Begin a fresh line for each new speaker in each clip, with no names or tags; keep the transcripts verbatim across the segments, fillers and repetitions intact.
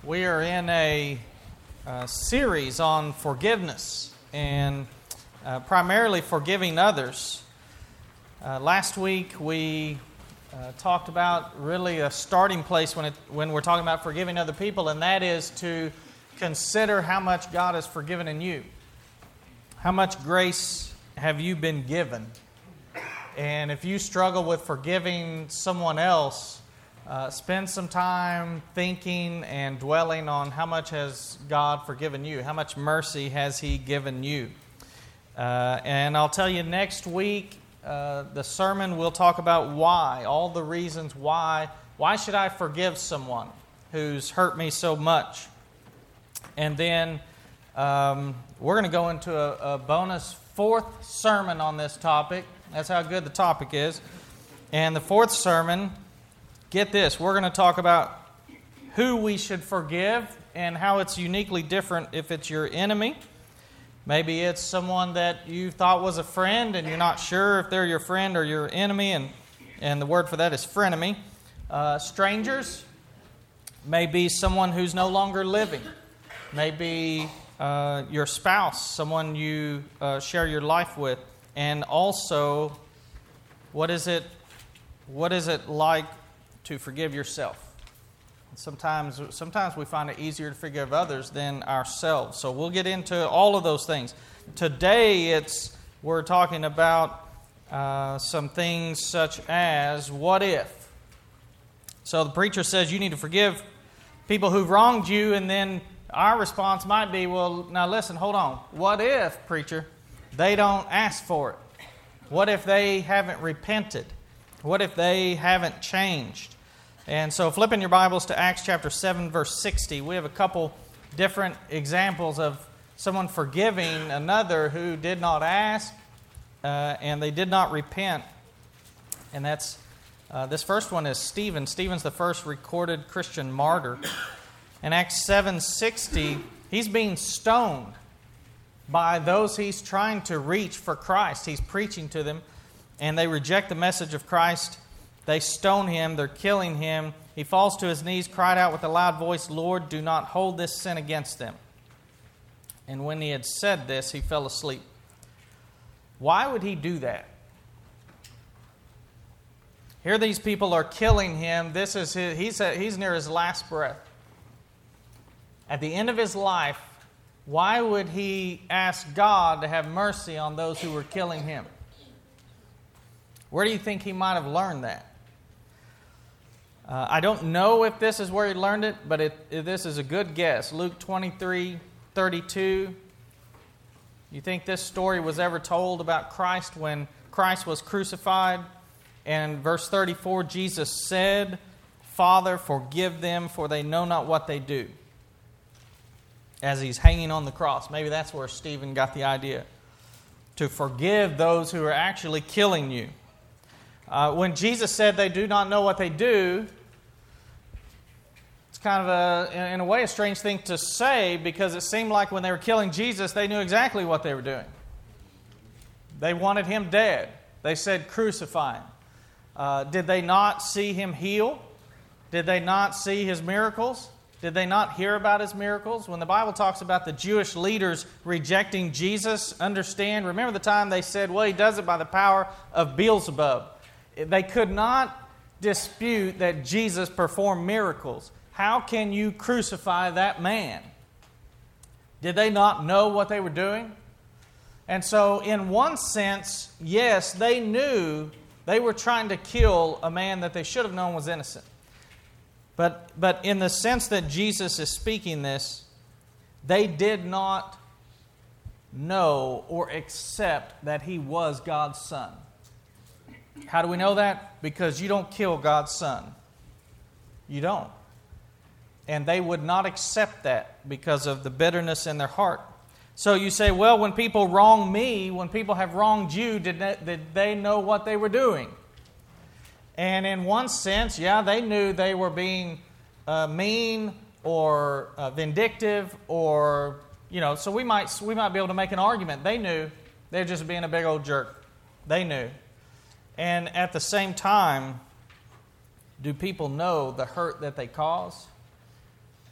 We are in a, a series on forgiveness and uh, primarily forgiving others. Uh, last week we uh, talked about really a starting place when it, when we're talking about forgiving other people, and that is to consider how much God has forgiven in you. How much grace have you been given? And if you struggle with forgiving someone else, Uh, spend some time thinking and dwelling on how much has God forgiven you, how much mercy has He given you. Uh, and I'll tell you next week, uh, the sermon will talk about why, all the reasons why. Why should I forgive someone who's hurt me so much? And then um, we're going to go into a, a bonus fourth sermon on this topic. That's how good the topic is. And the fourth sermon, get this, we're going to talk about who we should forgive and how it's uniquely different if it's your enemy. Maybe it's someone that you thought was a friend and you're not sure if they're your friend or your enemy, and, and the word for that is frenemy. Uh, strangers, maybe someone who's no longer living. Maybe uh, your spouse, someone you uh, share your life with. And also, what is it, what is it like to forgive yourself? Sometimes sometimes we find it easier to forgive others than ourselves. So we'll get into all of those things. Today it's we're talking about uh, some things such as what if. So the preacher says you need to forgive people who've wronged you, and then our response might be, well, now listen, hold on. What if, preacher, they don't ask for it? What if they haven't repented? What if they haven't changed? And so flipping your Bibles to Acts chapter seven, verse sixty, we have a couple different examples of someone forgiving another who did not ask uh, and they did not repent. And that's uh, this first one is Stephen. Stephen's the first recorded Christian martyr. In Acts seven sixty, he's being stoned by those he's trying to reach for Christ. He's preaching to them, and they reject the message of Christ. They stone him. They're killing him. He falls to his knees, cried out with a loud voice, "Lord, do not hold this sin against them." And when he had said this, he fell asleep. Why would he do that? Here these people are killing him. This is his, he's, he's near his last breath. At the end of his life, why would he ask God to have mercy on those who were killing him? Where do you think he might have learned that? Uh, I don't know if this is where he learned it, but it, it, this is a good guess. Luke twenty-three thirty-two. You think this story was ever told about Christ when Christ was crucified? And verse thirty-four, Jesus said, "Father, forgive them, for they know not what they do." As he's hanging on the cross. Maybe that's where Stephen got the idea. To forgive those who are actually killing you. Uh, when Jesus said they do not know what they do, it's kind of a, in a way, a strange thing to say, because it seemed like when they were killing Jesus, they knew exactly what they were doing. They wanted him dead. They said, "Crucify him." Uh, did they not see him heal? Did they not see his miracles? Did they not hear about his miracles? When the Bible talks about the Jewish leaders rejecting Jesus, understand, remember the time they said, well, he does it by the power of Beelzebub. They could not dispute that Jesus performed miracles. How can you crucify that man? Did they not know what they were doing? And so, in one sense, yes, they knew they were trying to kill a man that they should have known was innocent. But, but in the sense that Jesus is speaking this, they did not know or accept that he was God's Son. How do we know that? Because you don't kill God's Son. You don't. And they would not accept that because of the bitterness in their heart. So you say, well, when people wrong me, when people have wronged you, did they, did they know what they were doing? And in one sense, yeah, they knew they were being uh, mean or uh, vindictive, or, you know, so we might we might be able to make an argument. They knew they're just being a big old jerk. They knew. And at the same time, do people know the hurt that they cause?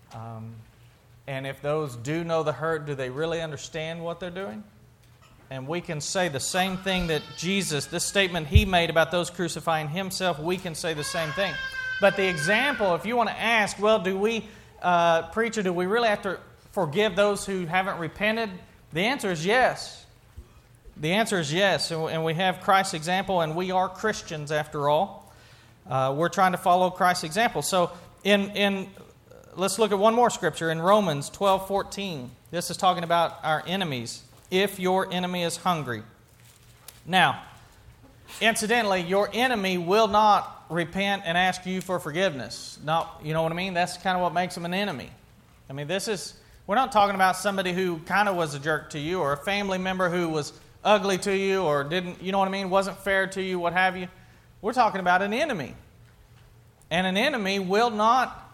Um, and if those do know the hurt, do they really understand what they're doing? And we can say the same thing that Jesus, this statement he made about those crucifying himself, we can say the same thing. But the example, if you want to ask, well, do we, uh, preacher, do we really have to forgive those who haven't repented? The answer is yes. The answer is yes. And we have Christ's example, and we are Christians after all. Uh, we're trying to follow Christ's example. So in in let's look at one more scripture in Romans twelve fourteen. This is talking about our enemies. If your enemy is hungry. Now, incidentally, your enemy will not repent and ask you for forgiveness. Not, you know what I mean? That's kind of what makes them an enemy. I mean, this is, we're not talking about somebody who kind of was a jerk to you, or a family member who was ugly to you, or didn't, you know what I mean, wasn't fair to you, what have you. We're talking about an enemy. And an enemy will not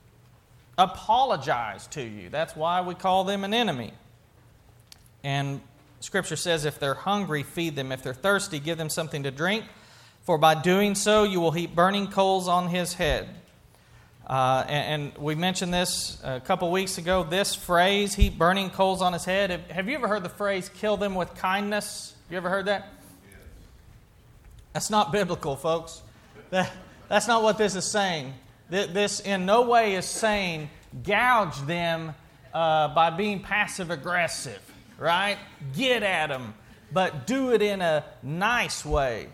apologize to you. That's why we call them an enemy. And Scripture says, if they're hungry, feed them. If they're thirsty, give them something to drink. For by doing so, you will heap burning coals on his head. Uh, and, and we mentioned this a couple weeks ago. This phrase, heap burning coals on his head. Have, have you ever heard the phrase, kill them with kindness? You ever heard that? That's not biblical, folks. That, that's not what this is saying. This in no way is saying, gouge them uh, by being passive-aggressive. Right? Get at them, but do it in a nice way.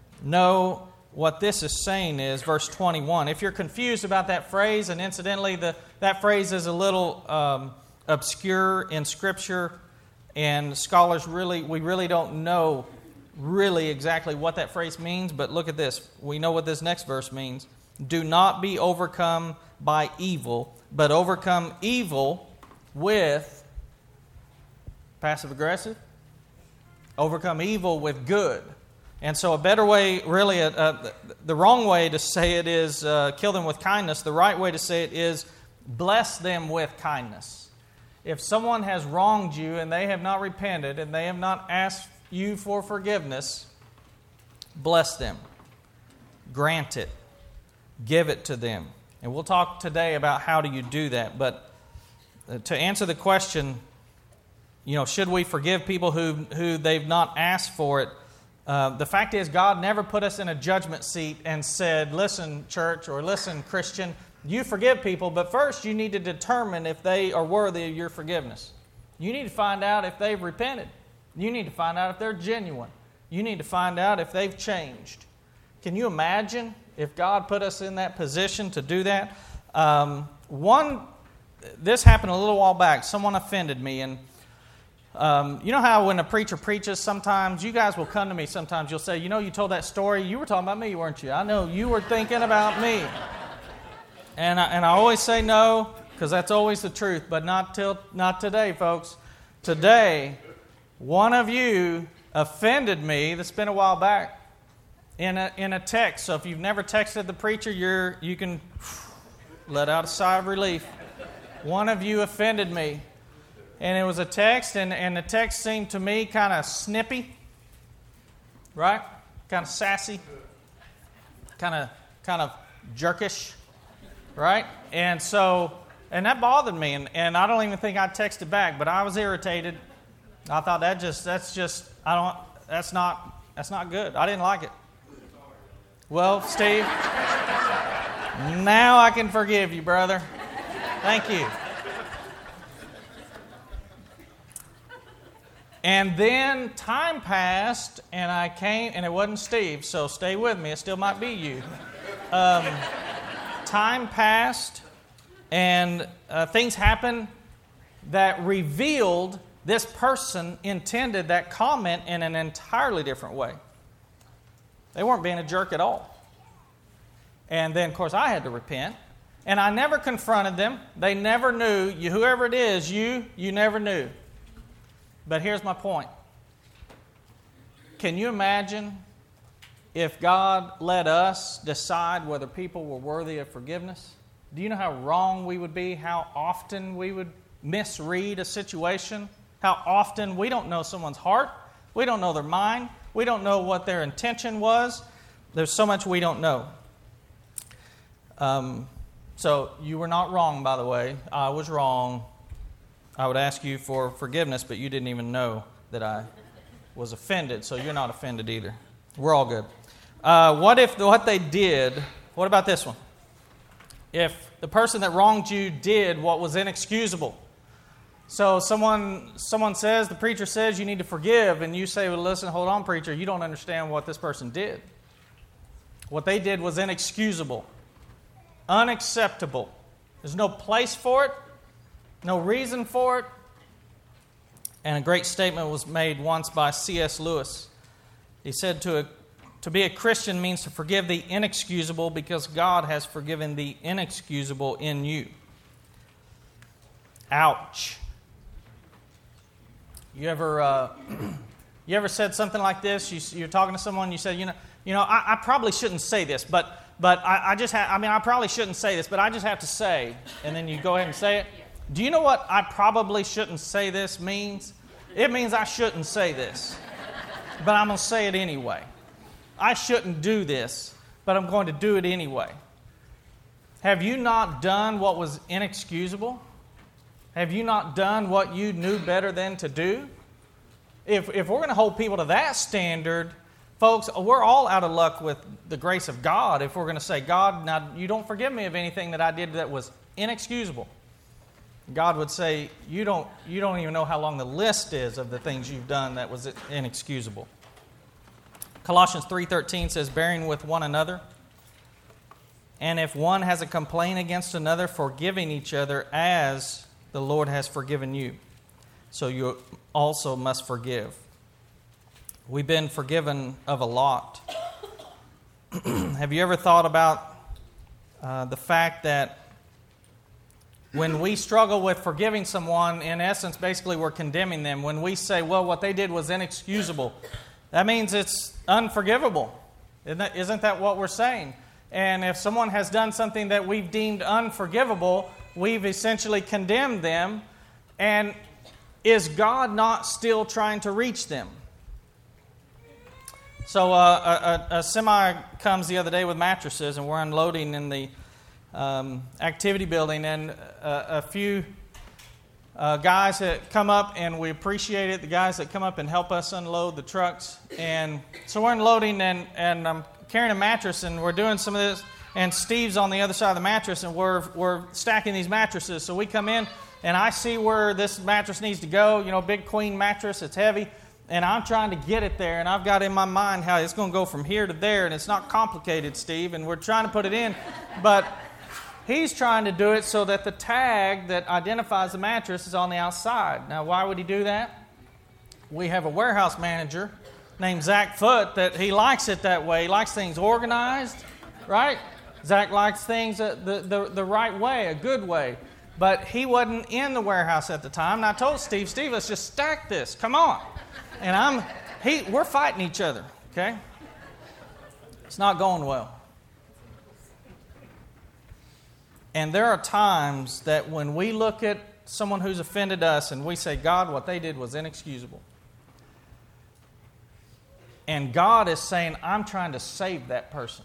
No, what this is saying is, verse twenty-one. If you're confused about that phrase, and incidentally, the, that phrase is a little um, obscure in Scripture, and scholars really, we really don't know really exactly what that phrase means, but look at this. We know what this next verse means. Do not be overcome by evil, but overcome evil with passive-aggressive. Overcome evil with good. And so a better way, really, uh, uh, the wrong way to say it is uh, kill them with kindness. The right way to say it is bless them with kindness. If someone has wronged you and they have not repented and they have not asked you for forgiveness, bless them. Grant it. Give it to them. And we'll talk today about how do you do that. But uh, to answer the question, you know, should we forgive people who who they've not asked for it? Uh, the fact is, God never put us in a judgment seat and said, listen, church, or listen, Christian, you forgive people, but first you need to determine if they are worthy of your forgiveness. You need to find out if they've repented. You need to find out if they're genuine. You need to find out if they've changed. Can you imagine if God put us in that position to do that? Um, one, this happened a little while back. Someone offended me, and Um, you know how when a preacher preaches, sometimes you guys will come to me, sometimes you'll say, you know, you told that story, you were talking about me, weren't you? I know you were thinking about me. And I, and I always say no, because that's always the truth, but not till not today, folks. Today, one of you offended me, that's been a while back, in a in a text. So if you've never texted the preacher, you're you can let out a sigh of relief. One of you offended me. And it was a text, and, and the text seemed to me kind of snippy, right? Kind of sassy, kind of kind of jerkish, right? And so, and that bothered me, and, and I don't even think I texted back, but I was irritated. I thought that just that's just I don't that's not that's not good. I didn't like it. Well, Steve, now I can forgive you, brother. Thank you. And then time passed, and I came, and it wasn't Steve, so stay with me. It still might be you. Um, time passed, and uh, things happened that revealed this person intended that comment in an entirely different way. They weren't being a jerk at all. And then, of course, I had to repent. And I never confronted them. They never knew. You, whoever it is, you, you never knew. But here's my point. Can you imagine if God let us decide whether people were worthy of forgiveness? Do you know how wrong we would be? How often we would misread a situation? How often we don't know someone's heart? We don't know their mind. We don't know what their intention was. There's so much we don't know. Um, So you were not wrong, by the way. I was wrong. I would ask you for forgiveness, but you didn't even know that I was offended, so you're not offended either. We're all good. Uh, what if what they did, what about this one? If the person that wronged you did what was inexcusable. So someone someone says, the preacher says you need to forgive, and you say, well, listen, hold on, preacher, you don't understand what this person did. What they did was inexcusable, unacceptable. There's no place for it, no reason for it. And a great statement was made once by C S Lewis. He said, to, a, to be a Christian means to forgive the inexcusable because God has forgiven the inexcusable in you. Ouch. You ever uh, you ever said something like this? You, you're talking to someone, you said, you know, you know, I, I probably shouldn't say this, but but I, I just ha- I mean, I probably shouldn't say this, but I just have to say, and then you go ahead and say it. Do you know what I probably shouldn't say this means? It means I shouldn't say this, but I'm going to say it anyway. I shouldn't do this, but I'm going to do it anyway. Have you not done what was inexcusable? Have you not done what you knew better than to do? If, if we're going to hold people to that standard, folks, we're all out of luck with the grace of God if we're going to say, God, now you don't forgive me of anything that I did that was inexcusable. God would say, you don't, you don't even know how long the list is of the things you've done that was inexcusable. Colossians three thirteen says, bearing with one another, and if one has a complaint against another, forgiving each other as the Lord has forgiven you. So you also must forgive. We've been forgiven of a lot. Have you ever thought about uh, the fact that when we struggle with forgiving someone, in essence, basically we're condemning them. When we say, well, what they did was inexcusable, that means it's unforgivable. Isn't that, isn't that what we're saying? And if someone has done something that we've deemed unforgivable, we've essentially condemned them. And is God not still trying to reach them? So uh, a, a, a semi comes the other day with mattresses, and we're unloading in the um, activity building, and a, a few uh, guys that come up, and we appreciate it, the guys that come up and help us unload the trucks. And so we're unloading, and, and I'm carrying a mattress, and we're doing some of this, and Steve's on the other side of the mattress, and we're we're stacking these mattresses. So we come in, and I see where this mattress needs to go, you know, big queen mattress, it's heavy, and I'm trying to get it there, and I've got in my mind how it's going to go from here to there, and it's not complicated, Steve, and we're trying to put it in, but he's trying to do it so that the tag that identifies the mattress is on the outside. Now, why would he do that? We have a warehouse manager named Zach Foote that he likes it that way. He likes things organized, right? Zach likes things the, the, the right way, a good way. But he wasn't in the warehouse at the time. And I told Steve, Steve, let's just stack this. Come on. And I'm, he, we're fighting each other, okay? It's not going well. And there are times that when we look at someone who's offended us and we say, God, what they did was inexcusable. And God is saying, I'm trying to save that person.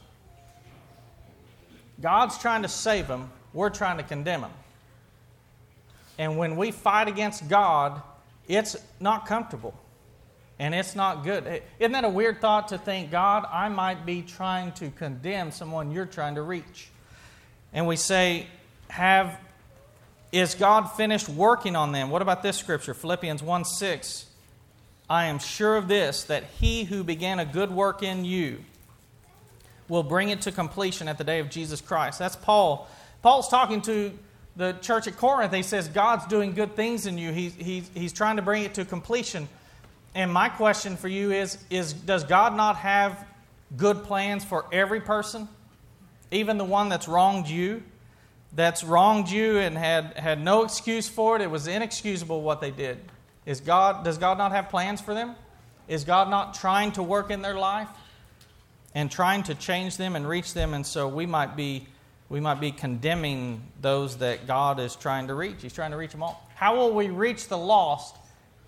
God's trying to save them. We're trying to condemn them. And when we fight against God, it's not comfortable. And it's not good. Isn't that a weird thought to think, God, I might be trying to condemn someone you're trying to reach? And we say, have, is God finished working on them? What about this scripture? Philippians one six. I am sure of this, that he who began a good work in you will bring it to completion at the day of Jesus Christ. That's Paul. Paul's talking to the church at Corinth. He says, God's doing good things in you. He, he, he's trying to bring it to completion. And my question for you is, is, does God not have good plans for every person? Even the one that's wronged you, that's wronged you and had, had no excuse for it. It was inexcusable what they did. Is God, does God not have plans for them? Is God not trying to work in their life and trying to change them and reach them? And so we might be we might be condemning those that God is trying to reach. He's trying to reach them all. How will we reach the lost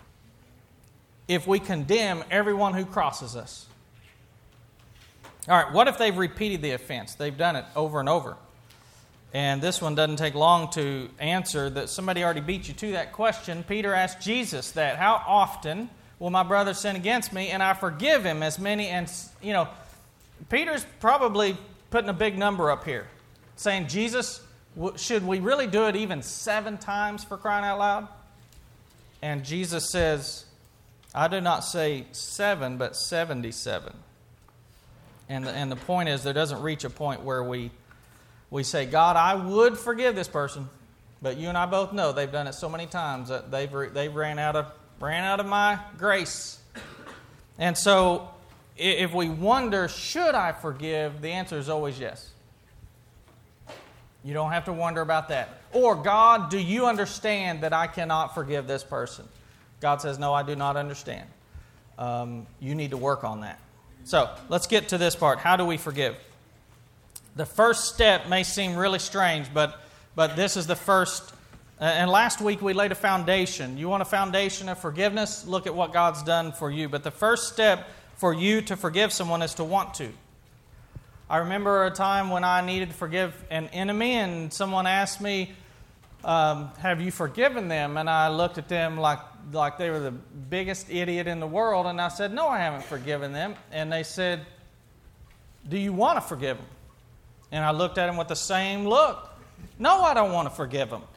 if we condemn everyone who crosses us? All right, what if they've repeated the offense? They've done it over and over. And this one doesn't take long to answer. That somebody already beat you to that question. Peter asked Jesus that, how often will my brother sin against me and I forgive him as many? And, you know, Peter's probably putting a big number up here, saying, Jesus, should we really do it even seven times, for crying out loud? And Jesus says, I do not say seven, but seventy-seven. And the, and the point is, there doesn't reach a point where we we say, God, I would forgive this person, but you and I both know they've done it so many times that they've they've ran out of ran out of my grace. And so, if we wonder, should I forgive? The answer is always yes. You don't have to wonder about that. Or, God, do you understand that I cannot forgive this person? God says, no, I do not understand. Um, you need to work on that. So, let's get to this part. How do we forgive? The first step may seem really strange, but, but this is the first. Uh, and last week we laid a foundation. You want a foundation of forgiveness? Look at what God's done for you. But the first step for you to forgive someone is to want to. I remember a time when I needed to forgive an enemy, and someone asked me, um, have you forgiven them? And I looked at them like, like they were the biggest idiot in the world, and I said, no, I haven't forgiven them. And they said, do you want to forgive them? And I looked at them with the same look. No, I don't want to forgive them.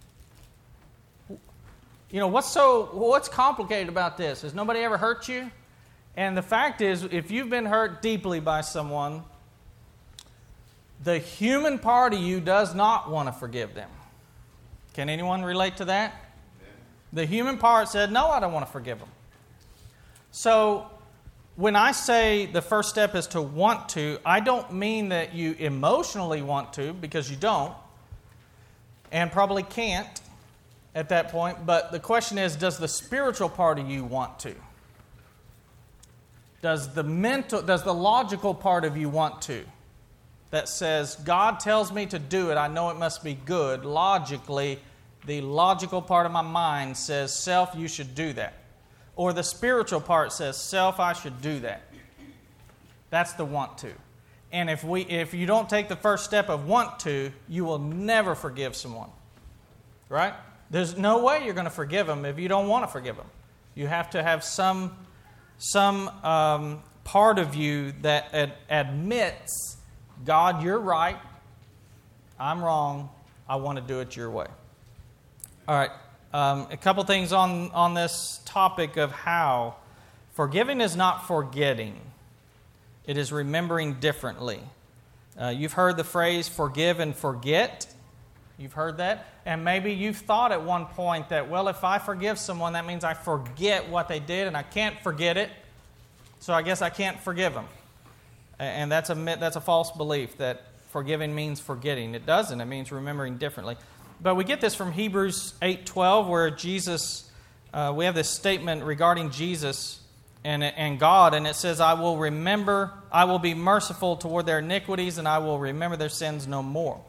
You know, what's so what's complicated about this? Has nobody ever hurt you? And the fact is, if you've been hurt deeply by someone, the human part of you does not want to forgive them. Can anyone relate to that? The human part said, no, I don't want to forgive them. So, when I say the first step is to want to, I don't mean that you emotionally want to, because you don't, and probably can't at that point. But the question is, does the spiritual part of you want to? Does the mental, does the logical part of you want to? That says, God tells me to do it, I know it must be good. Logically, the logical part of my mind says, self, you should do that. Or the spiritual part says, self, I should do that. That's the want to. And if we, if you don't take the first step of want to, you will never forgive someone. Right? There's no way you're going to forgive them if you don't want to forgive them. You have to have some, some um, part of you that ad- admits, God, you're right. I'm wrong. I want to do it your way. All right. Um, a couple things on, on this topic of how. Forgiving is not forgetting. It is remembering differently. Uh, you've heard the phrase forgive and forget. You've heard that. And maybe you've thought at one point that, well, if I forgive someone, that means I forget what they did and I can't forget it. So I guess I can't forgive them. And that's a, that's a false belief that forgiving means forgetting. It doesn't. It means remembering differently. But we get this from Hebrews eight twelve, where Jesus, uh, we have this statement regarding Jesus and, and God, and it says, I will remember, I will be merciful toward their iniquities, and I will remember their sins no more.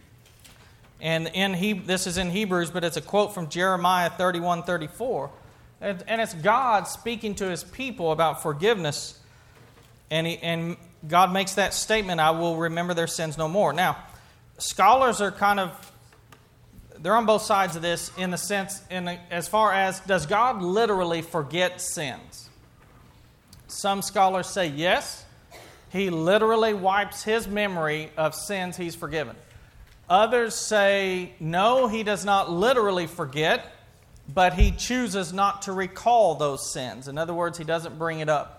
And in he, this is in Hebrews, but it's a quote from Jeremiah thirty-one thirty-four. And, and it's God speaking to His people about forgiveness. And, he, and God makes that statement, I will remember their sins no more. Now, scholars are kind of, they're on both sides of this in the sense, in the, as far as, does God literally forget sins? Some scholars say yes. He literally wipes His memory of sins He's forgiven. Others say, no, He does not literally forget, but He chooses not to recall those sins. In other words, He doesn't bring it up.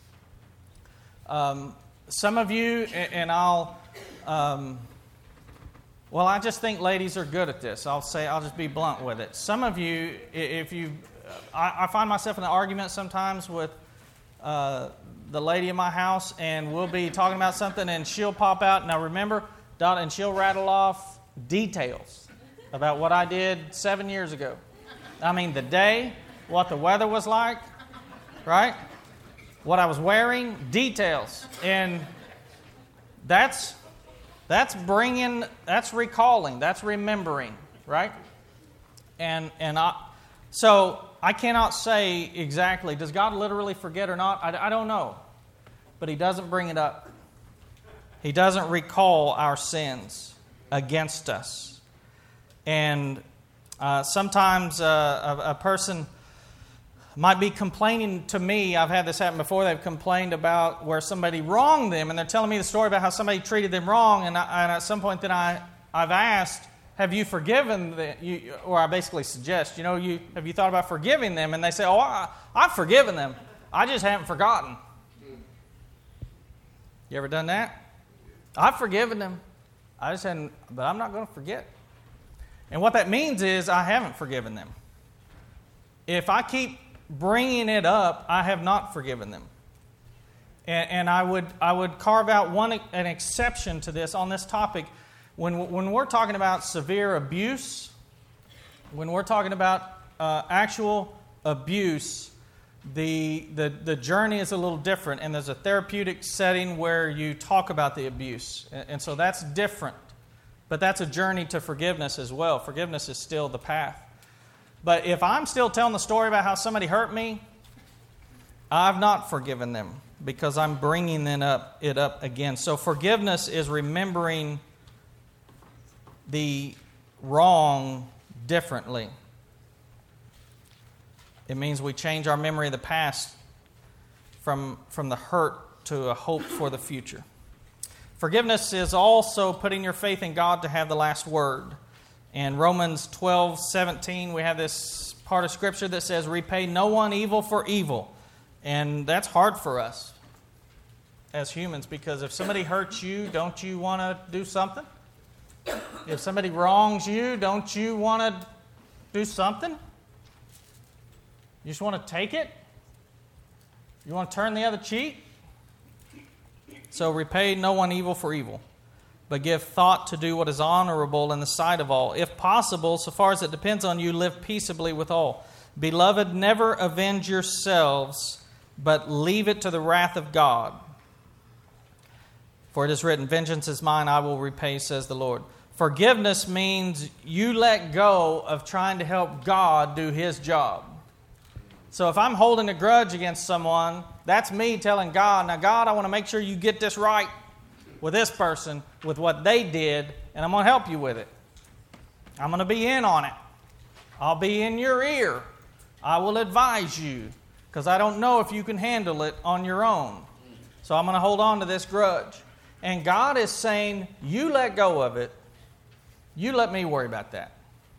Um, some of you, and I'll, um, well, I just think ladies are good at this. I'll say, I'll just be blunt with it. Some of you, if you, I, I find myself in an argument sometimes with uh, the lady in my house, and we'll be talking about something, and she'll pop out. Now remember, Donna, and she'll rattle off details about what I did seven years ago. I mean, the day, what the weather was like, right? What I was wearing, details. And that's that's bringing, that's recalling, that's remembering, right? And and I, so I cannot say exactly, does God literally forget or not? I, I don't know. But He doesn't bring it up. He doesn't recall our sins. against us. And uh, sometimes uh, a, a person might be complaining to me. I've had this happen before. They've complained about where somebody wronged them, and they're telling me the story about how somebody treated them wrong. And, I, and at some point, then I I've asked, "Have you forgiven them?" You, or I basically suggest, you know, you have you thought about forgiving them? And they say, "Oh, I, I've forgiven them. I just haven't forgotten." You ever done that? I've forgiven them. I just hadn't, but I'm not going to forget. And what that means is I haven't forgiven them. If I keep bringing it up, I have not forgiven them. And, and I would I would carve out one an exception to this on this topic. When when we're talking about severe abuse, when we're talking about uh, actual abuse, the, the the journey is a little different, and there's a therapeutic setting where you talk about the abuse, and, and so that's different. But that's a journey to forgiveness as well. Forgiveness is still the path. But if I'm still telling the story about how somebody hurt me, I've not forgiven them because I'm bringing it up, it up again. So forgiveness is remembering the wrong differently. It means we change our memory of the past from, from the hurt to a hope for the future. Forgiveness is also putting your faith in God to have the last word. In Romans twelve seventeen, we have this part of Scripture that says, "Repay no one evil for evil." And that's hard for us as humans, because if somebody hurts you, don't you want to do something? If somebody wrongs you, don't you want to do something? You just want to take it? You want to turn the other cheek? So repay no one evil for evil, but give thought to do what is honorable in the sight of all. If possible, so far as it depends on you, live peaceably with all. Beloved, never avenge yourselves, but leave it to the wrath of God. For it is written, "Vengeance is mine, I will repay, says the Lord." Forgiveness means you let go of trying to help God do His job. So if I'm holding a grudge against someone, that's me telling God, "Now God, I want to make sure you get this right with this person, with what they did, and I'm going to help you with it. I'm going to be in on it. I'll be in your ear. I will advise you, because I don't know if you can handle it on your own. So I'm going to hold on to this grudge." And God is saying, you let go of it. You let me worry about that.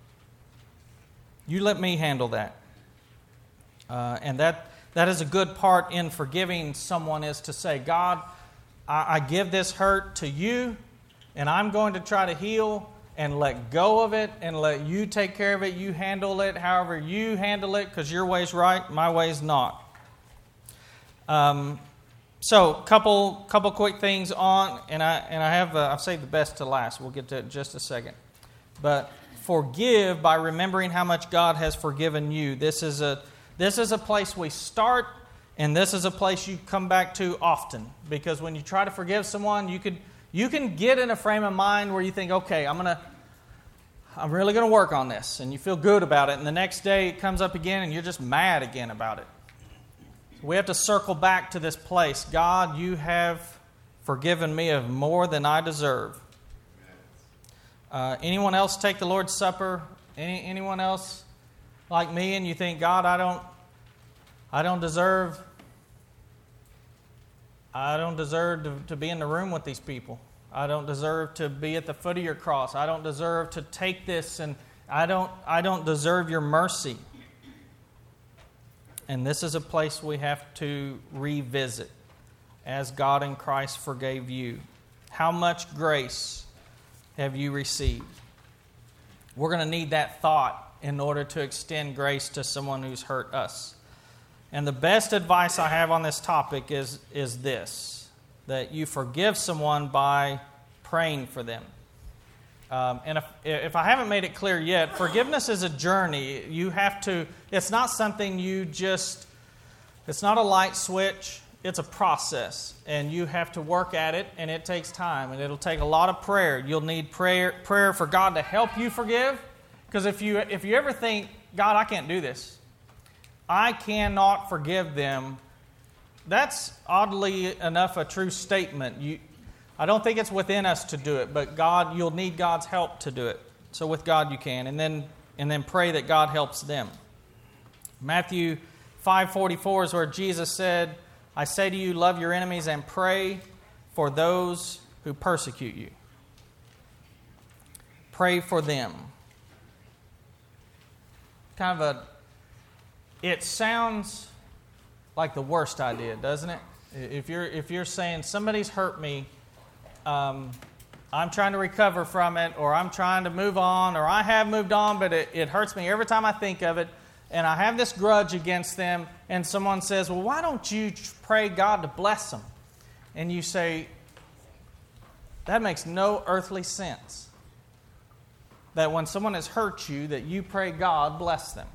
You let me handle that. Uh, and that that is a good part in forgiving someone, is to say, "God, I, I give this hurt to you, and I'm going to try to heal and let go of it and let you take care of it. You handle it however you handle it, because your way's right, my way's not." Um, so, couple couple quick things on, and I and I have uh, I've saved the best to last. We'll get to it in just a second. But forgive by remembering how much God has forgiven you. This is a This is a place we start, and this is a place you come back to often. Because when you try to forgive someone, you could you can get in a frame of mind where you think, "Okay, I'm gonna, I'm really gonna work on this," and you feel good about it. And the next day it comes up again, and you're just mad again about it. So we have to circle back to this place. God, you have forgiven me of more than I deserve. Uh, anyone else take the Lord's Supper? Any anyone else? Like me, and you think, "God, I don't, I don't deserve, I don't deserve to, to be in the room with these people. I don't deserve to be at the foot of your cross. I don't deserve to take this, and I don't, I don't deserve your mercy." And this is a place we have to revisit, as God in Christ forgave you. How much grace have you received? We're going to need that thought in order to extend grace to someone who's hurt us. And the best advice I have on this topic is, is this, that you forgive someone by praying for them. Um, and if, if I haven't made it clear yet, forgiveness is a journey. You have to, it's not something you just, it's not a light switch. It's a process, and you have to work at it, and it takes time, and it'll take a lot of prayer. You'll need prayer, prayer for God to help you forgive. Because if you if you ever think, "God, I can't do this. I cannot forgive them," that's oddly enough a true statement. You, I don't think it's within us to do it, but God, you'll need God's help to do it. So with God you can. And then and then pray that God helps them. Matthew five forty-four is where Jesus said, I say to you, love your enemies and pray for those who persecute you. Pray for them. Kind of a, it sounds like the worst idea, doesn't it? If you're if you're saying somebody's hurt me, um, I'm trying to recover from it, or I'm trying to move on, or I have moved on, but it, it hurts me every time I think of it, and I have this grudge against them, and someone says, well, why don't you pray God to bless them? And you say, that makes no earthly sense. That when someone has hurt you, that you pray God bless them.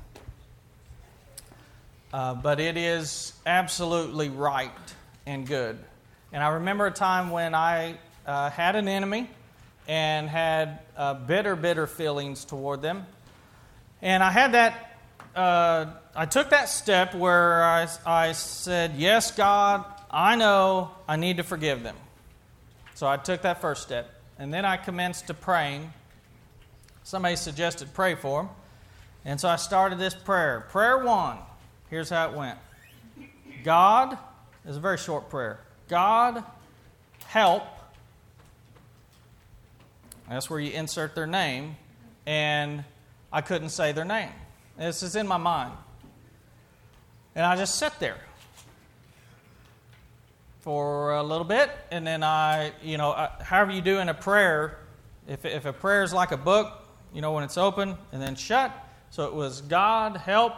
Uh, but it is absolutely right and good. And I remember a time when I uh, had an enemy and had uh, bitter, bitter feelings toward them. And I had that, uh, I took that step where I, I said, yes, God, I know I need to forgive them. So I took that first step. And then I commenced to praying. Somebody suggested pray for them. And so I started this prayer. Prayer one. Here's how it went. God, it's a very short prayer. God, help. That's where you insert their name. And I couldn't say their name. This is in my mind. And I just sat there for a little bit. And then I, you know, however you do in a prayer, if, if a prayer is like a book, you know, when it's open and then shut. So it was God, help.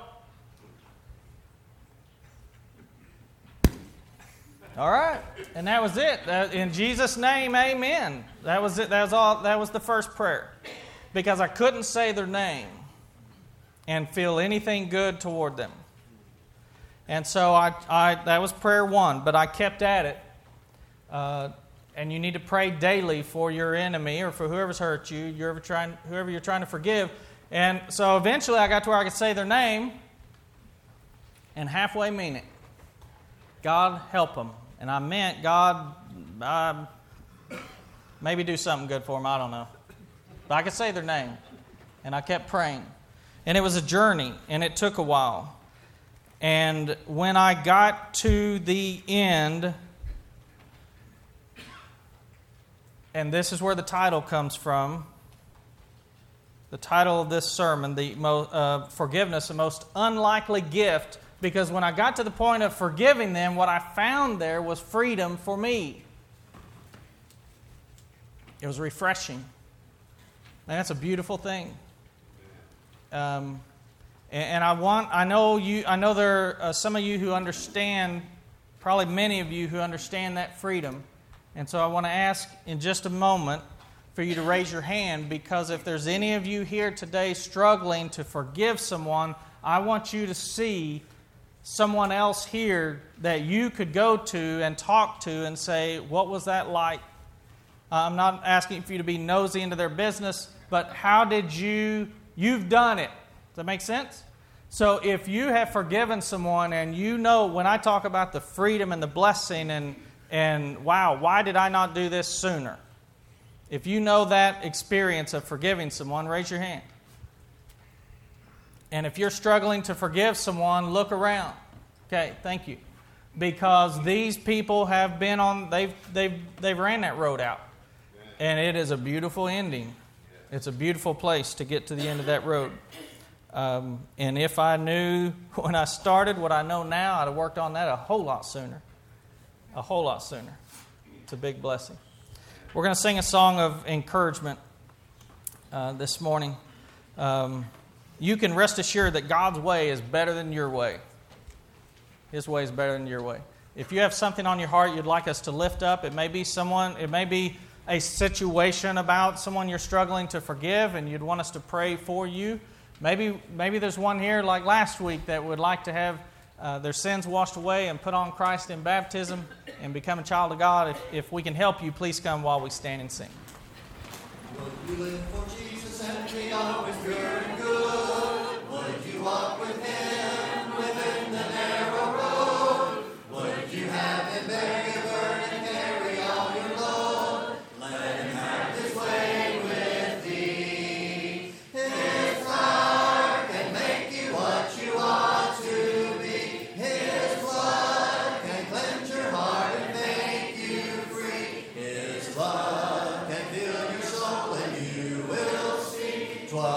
All right, and that was it. In Jesus' name, amen. That was it. That was all. That was the first prayer, because I couldn't say their name and feel anything good toward them. And so I, I that was prayer one. But I kept at it. Uh, and you need to pray daily for your enemy or for whoever's hurt you. You're ever trying, whoever you're trying to forgive. And so eventually, I got to where I could say their name and halfway mean it. God, help them. And I meant, God, uh, maybe do something good for them. I don't know. But I could say their name. And I kept praying. And it was a journey, and it took a while. And when I got to the end, and this is where the title comes from, the title of this sermon, the mo- uh, Forgiveness, the most unlikely gift. Because when I got to the point of forgiving them, what I found there was freedom for me. It was refreshing. And that's a beautiful thing. Um, and, and I want, I know you, I know there are uh, some of you who understand, probably many of you who understand that freedom. And so I want to ask in just a moment for you to raise your hand, because if there's any of you here today struggling to forgive someone, I want you to see someone else here that you could go to and talk to and say, what was that like? I'm not asking for you to be nosy into their business, but how did you, you've done it. Does that make sense? So if you have forgiven someone and you know, when I talk about the freedom and the blessing and, and wow, why did I not do this sooner? If you know that experience of forgiving someone, raise your hand. And if you're struggling to forgive someone, look around. Okay, thank you. Because these people have been on, they've they've they've ran that road out. And it is a beautiful ending. It's a beautiful place to get to the end of that road. Um, and if I knew when I started what I know now, I'd have worked on that a whole lot sooner. A whole lot sooner. It's a big blessing. We're going to sing a song of encouragement uh, this morning. Um, you can rest assured that God's way is better than your way. His way is better than your way. If you have something on your heart you'd like us to lift up, it may be someone, it may be a situation about someone you're struggling to forgive and you'd want us to pray for you. Maybe maybe there's one here like last week that would like to have uh, their sins washed away and put on Christ in baptism and become a child of God. If, if we can help you, please come while we stand and sing.
Would you live for Jesus and be always pure and good? Would you walk with Him within the narrow road? Would you have Him bear your burden and carry all your load?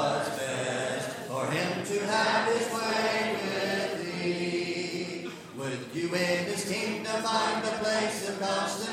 what's best for him to have his way with thee. Would you in his kingdom find a place of constant